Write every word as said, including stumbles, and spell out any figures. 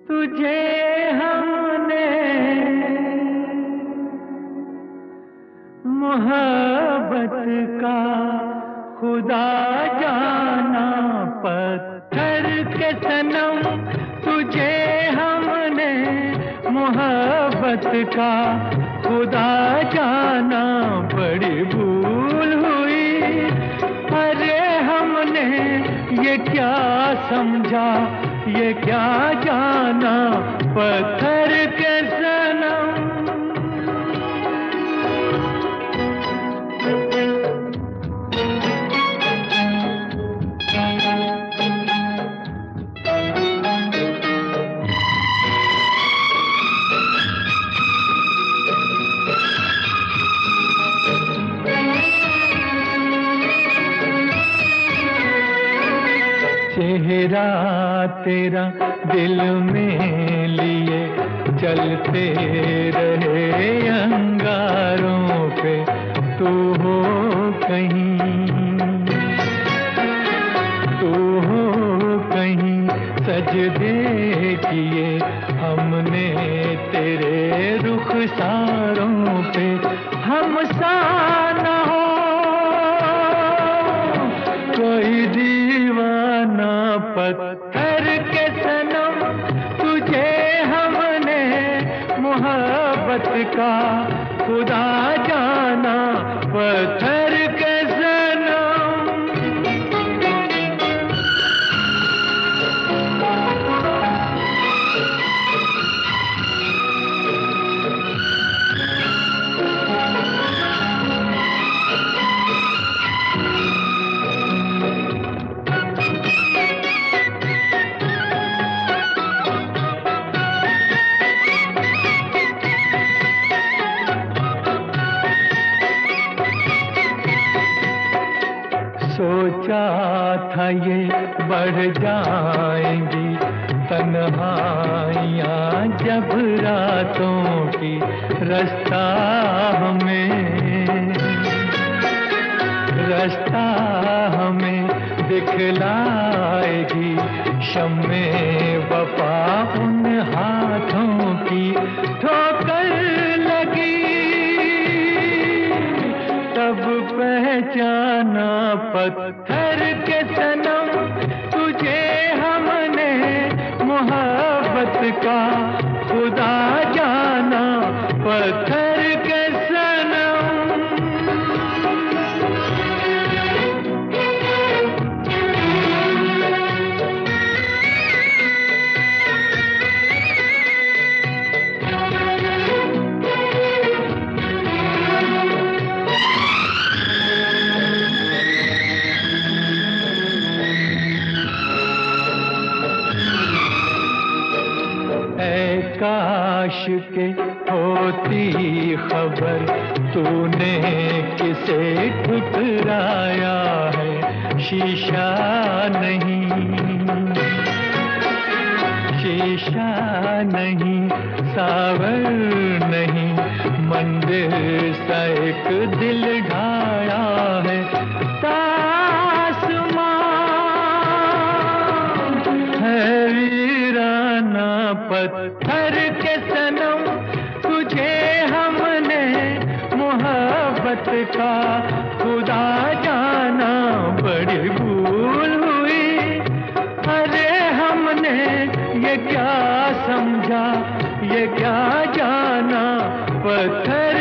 तुझे हमने मोहब्बत का खुदा जाना, पत्थर के सनम तुझे हमने मोहब्बत का खुदा जाना। बड़ी भूल हुई, अरे हमने ये क्या समझा, ये क्या जाना, पत्थर के सनम। चेहरा तेरा दिल में लिए चलते रहे अंगारों पे, तू हो कहीं, तू हो कहीं। सजदे किए हमने तेरे रुखसारों पे, हम सा न हो कोई दीवाना, पत्थर के सनम तुझे हमने मोहब्बत का खुदा जाना, पत्थर के सनम। सोचा था ये बढ़ जाएंगी तन्हाइयाँ जब रातों की, रास्ता हमें रास्ता हमें दिखलाएगी शम्मे वफा उन हाथों की। ठोकर लगी तब पहचाना, पत्थर के सनम तुझे हमने मोहब्बत का खुदा जाना, पत्थर के सनम। काश के होती खबर तूने किसे ठुकराया है, शीशा नहीं, शीशा नहीं, सावर नहीं, मंदिर सा एक दिल ढाया है। पत्थर के सनम तुझे हमने मोहब्बत का खुदा जाना। बड़ी भूल हुई, अरे हमने ये क्या समझा, ये क्या जाना, पत्थर